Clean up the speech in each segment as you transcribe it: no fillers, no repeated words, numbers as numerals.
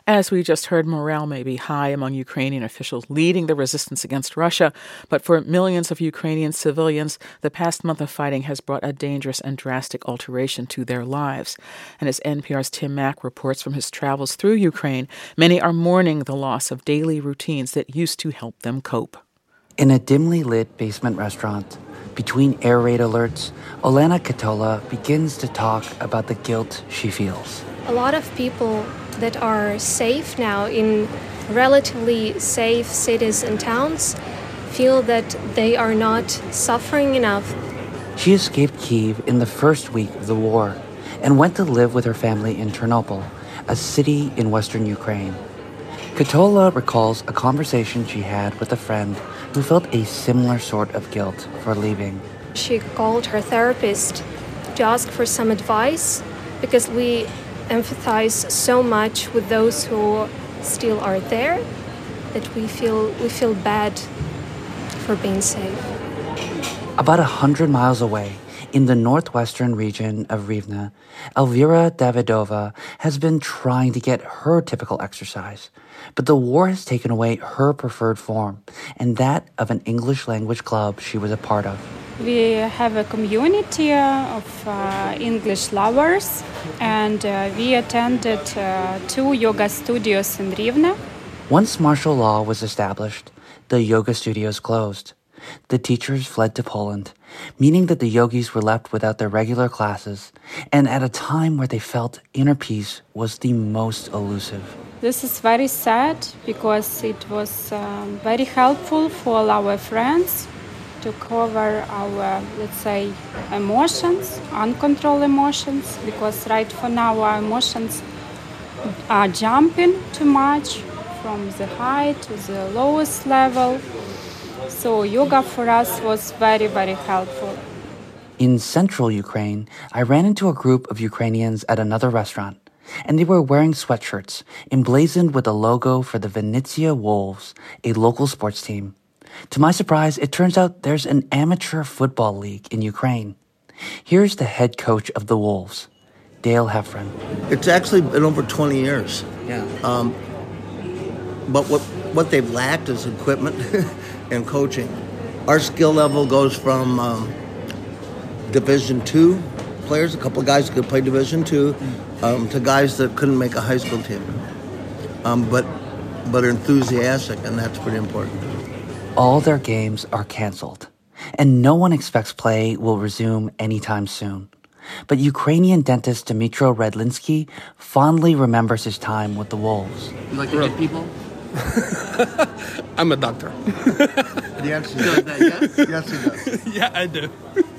As we just heard, morale may be high among Ukrainian officials leading the resistance against Russia, but for millions of Ukrainian civilians, the past month of fighting has brought a dangerous and drastic alteration to their lives. And as NPR's Tim Mak reports from his travels through Ukraine, many are mourning the loss of daily routines that used to help them cope. In a dimly lit basement restaurant, between air raid alerts, Olena Katola begins to talk about the guilt she feels. A lot of people that are safe now in relatively safe cities and towns feel that they are not suffering enough. She escaped Kyiv in the first week of the war and went to live with her family in Ternopil, a city in western Ukraine. Katola recalls a conversation she had with a friend who felt a similar sort of guilt for leaving. She called her therapist to ask for some advice because we empathize so much with those who still are there that we feel bad for being safe. About 100 miles away, in the northwestern region of Rivne, Elvira Davidova has been trying to get her typical exercise, but the war has taken away her preferred form and that of an English language club she was a part of. We have a community of English lovers, and we attended 2 yoga studios in Rivne. Once martial law was established, the yoga studios closed. The teachers fled to Poland, meaning that the yogis were left without their regular classes, and at a time where they felt inner peace was the most elusive. This is very sad because it was very helpful for our friends to cover our, let's say, emotions, uncontrolled emotions, because right for now our emotions are jumping too much from the high to the lowest level. So yoga for us was very, very helpful. In central Ukraine, I ran into a group of Ukrainians at another restaurant, and they were wearing sweatshirts emblazoned with a logo for the Vinnytsia Wolves, a local sports team. To my surprise, it turns out there's an amateur football league in Ukraine. Here's the head coach of the Wolves, Dale Heffron. It's actually been over 20 years. Yeah. But what they've lacked is equipment and coaching. Our skill level goes from Division II players, a couple of guys who could play Division II, to guys that couldn't make a high school team, but are enthusiastic, and that's pretty important. All their games are canceled, and no one expects play will resume anytime soon. But Ukrainian dentist Dmytro Redlinsky fondly remembers his time with the Wolves. You like to hit people? I'm a doctor. Yes, he does. Yes? Yes, he does. Yeah, I do.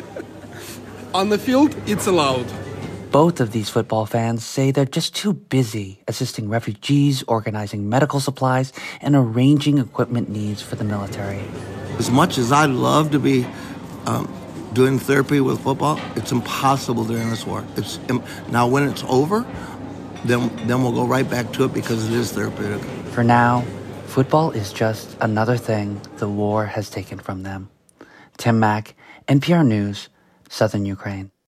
On the field, it's allowed. Both of these football fans say they're just too busy assisting refugees, organizing medical supplies, and arranging equipment needs for the military. As much as I'd love to be doing therapy with football, it's impossible during this war. Now, when it's over, then we'll go right back to it because it is therapeutic. For now, football is just another thing the war has taken from them. Tim Mak, NPR News, Southern Ukraine.